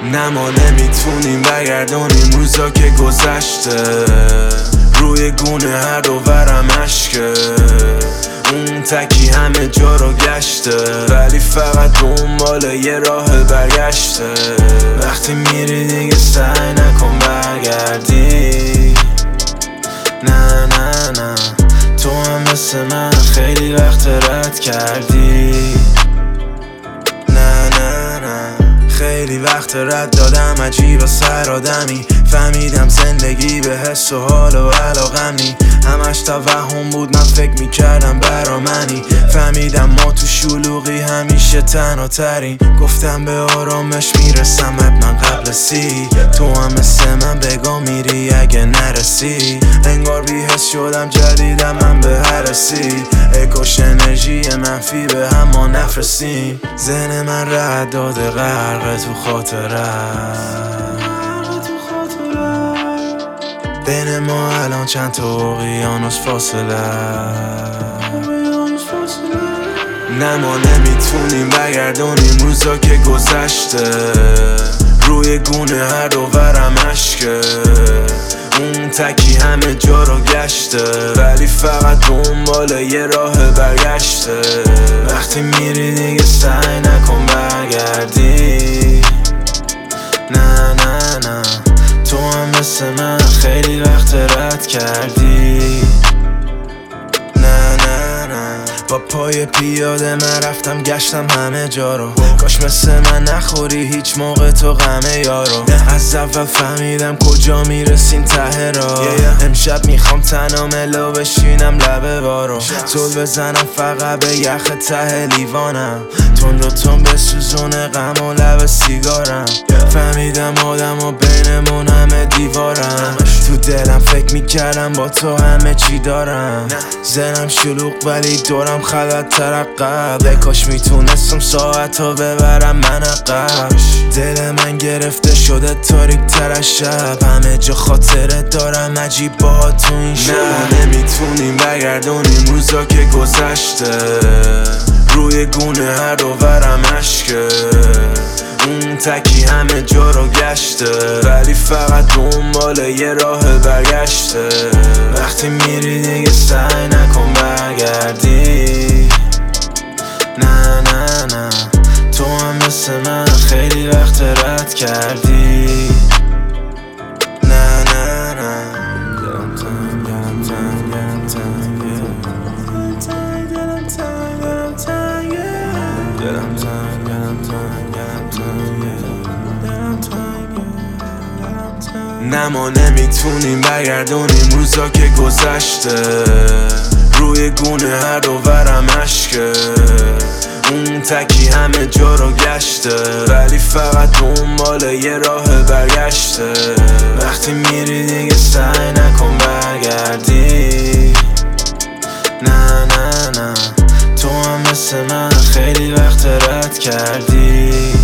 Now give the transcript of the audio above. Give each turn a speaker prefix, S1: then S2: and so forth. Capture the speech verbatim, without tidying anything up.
S1: نه ما نمیتونیم برگردونیم روزا که گذشته، روی گونه هر دو ورم عشقه، اون تکی همه جا رو گشته، ولی فقط دنبال یه راه برگشته. وقتی میری دیگه سعی نکن برگردی، نه نه نه، تو هم مثل من خیلی وقت رد کردی، نه نه نه، خیلی وقت رد دادم عجیب و سر آدمی، فهمیدم زندگی به حس و حال و علاقم نی، همش توهم بود من فکر میکردم برا منی، فهمیدم ما تو شلوغی همیشه تنها ترین، گفتم به آرامش میرسم حتما قبل سی، تو هم مثل من بگاه میری اگه نرسی، انگار بی حس شدم جدیدم من به هرسی، ای کاش انرژی منفی به هم ما نفرستیم، ذهن من رد داده غرق تو خاطرت، بین ما الان چند تا اقیانوس فاصله، نه ما نمیتونیم برگردونیم روزا که گذشته، روی گونه هر دو ورم عشقه، اون تکی همه جا رو گشته، ولی فقط دنبال یه راه برگشته. وقتی میری دیگه سعی نکن برگردی، نه نه نه، تو هم مثل من خیلی وقت رد کردی، نه نه نه، با پای پیاده من رفتم گشتم همه جا رو، کاش مثل من نخوری هیچ موقع تو غم یارو، از اول فهمیدم کجا میرسیم ته را، امشب میخوام تنها ملو بشینم لبه بارو، زل بزنم فقط به یخ ته لیوانم، تون رو تون بسوزونه غم و لب سیگارم، فهمیدم آدم و بینمون همه دیوارم، تو دلم فکر میکردم با تو همه چی دارم، ذهنم شلوغ ولی دورم خلط ترقب، ای کاش میتونستم ساعت ها ببرم من عقب، دل من گرفته شده تاریک تر از شب، همه جا خاطره دارم عجیب با تو این شب، نه نمیتونیم برگردونیم روزا که گذشته، روی گونه هر دو ورم عشقه، اون تکی همه جا رو گشته، ولی فقط دنبال یه راه برگشته. وقتی میری دیگه سعی نکن برگردی، نه نه نه، تو هم مثل من خیلی وقت رد کردی، نه نه نه، دلم تنگ دلم تنگ دلم تنگه، دلم تنگ دلم تنگه، دلم تنگ دلم تنگ دلم تنگه، دلم تنگه دلم تنگه، نه ما نمیتونیم برگردونیم روزا که گذشته، روی گونه هر دو ورم عشقه، اون تکی همه جا رو گشته، ولی فقط دنبال یه راه برگشته. وقتی میری دیگه سعی نکن برگردی، نه نه نه، تو هم مثل من خیلی وقت رد کردی.